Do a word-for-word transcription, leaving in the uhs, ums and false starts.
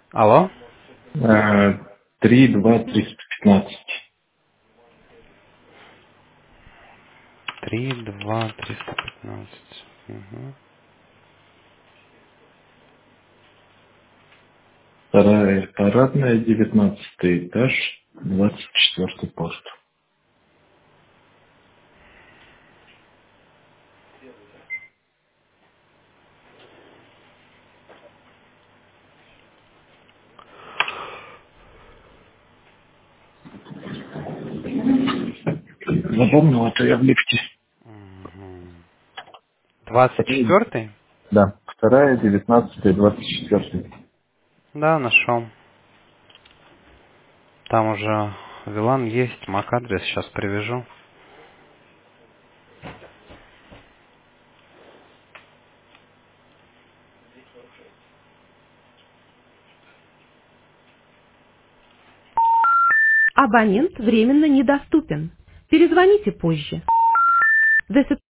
Алло. Э, три, два, триста пятнадцать. Три, два, триста пятнадцать. Угу. Вторая парадная, девятнадцатый этаж, двадцать четвертый пост. Запомнил, это я в лифте. Двадцать Вторая, четвертый? да, вторая, девятнадцатая, двадцать четвертый. Да, нашел. Там уже Вилан есть, мак-адрес сейчас привяжу. Абонент временно недоступен. Перезвоните позже. This